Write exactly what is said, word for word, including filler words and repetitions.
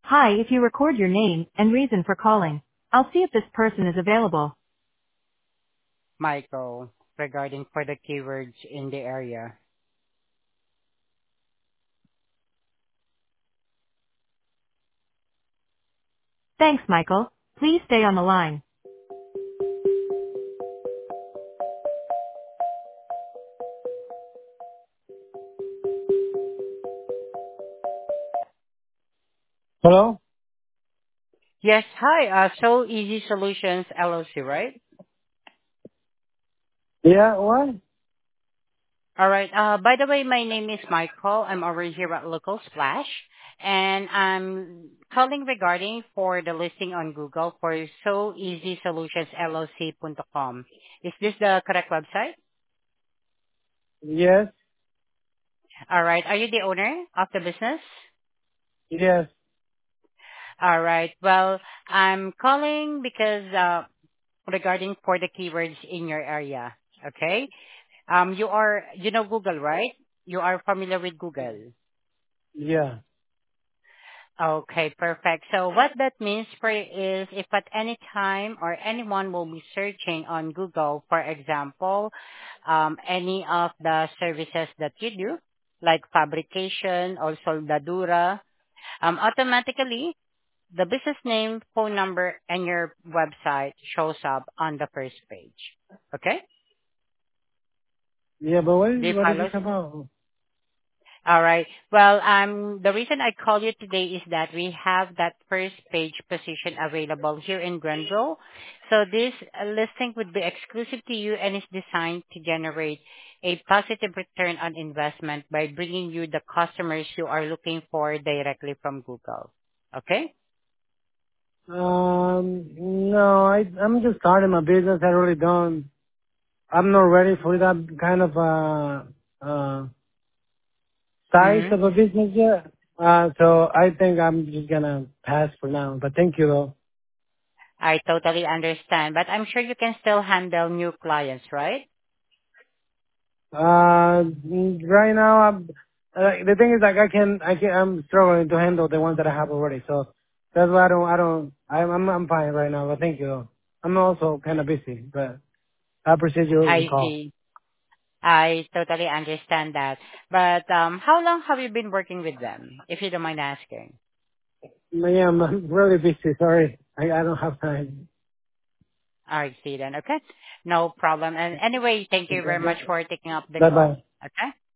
Hi, if you record your name and reason for calling, I'll see if this person is available. Michael, regarding for the keywords in the area. Thanks, Michael. Please stay on the line. Hello? Yes, hi, uh, So Easy Solutions L L C, right? Yeah, what? All right. Uh, by the way, my name is Michael. I'm over here at Local Splash, and I'm calling regarding for the listing on Google for So Easy Solutions L L C dot com. Is this the correct website? Yes, All right. Are you the owner of the business? yes, All right. Well, I'm calling because uh, regarding for the keywords in your area. Okay. Um, you are, you know Google, right? You are familiar with Google. yeah. Okay, perfect. So what that means for you is if at any time or anyone will be searching on Google, for example, um, any of the services that you do, like fabrication or soldadura, um, automatically the business name, phone number, and your website shows up on the first page. Okay? Yeah, but what is, Do you what is this follow? about? All right. Well, um, the reason I call you today is that we have that first page position available here in Grenville. So this uh, listing would be exclusive to you and is designed to generate a positive return on investment by bringing you the customers you are looking for directly from Google. Okay? Um, no, I, I'm just starting my business. I really don't, I'm not ready for that kind of, uh, uh, size Mm-hmm. of a business yet. Uh, so I think I'm just gonna pass for now, but thank you though. I totally understand, but I'm sure you can still handle new clients, right? Uh, mm, right now, I'm, uh, the thing is, like, I can, I can, I'm struggling to handle the ones that I have already. So that's why I don't, I don't, I'm, I'm, I'm fine right now. But thank you. Though. I'm also kind of busy, but I appreciate your, your I call. see. I totally understand that. But um, how long have you been working with them, if you don't mind asking? But yeah, I'm, I'm really busy. Sorry, I, I don't have time. I see then. Okay. No problem. And anyway, thank you very much for taking up the Bye call. bye. Okay.